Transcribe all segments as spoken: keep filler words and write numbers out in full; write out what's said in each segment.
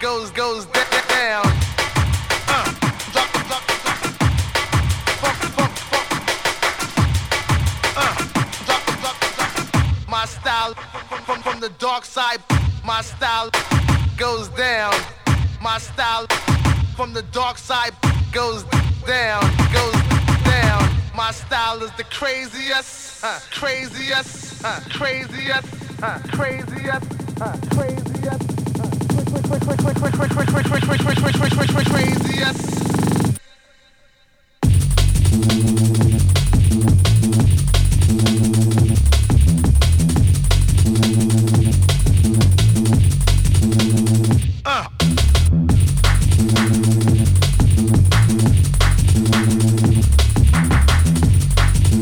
goes goes down. Uh, drop, drop, drop. Funk, funk, funk. Uh, drop, drop, drop. My style from, from from the dark side. My style goes down. My style from the dark side goes down, goes down. My style is the craziest, uh, craziest, uh, craziest, uh, craziest, uh, craziest, uh, craziest.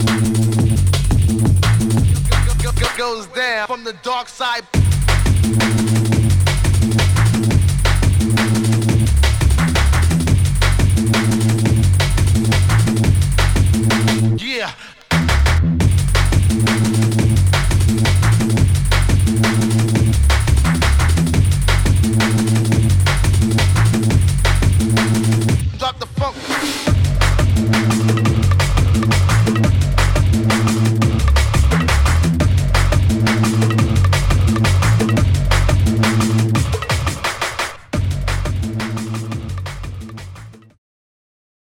Goes down from the dark side.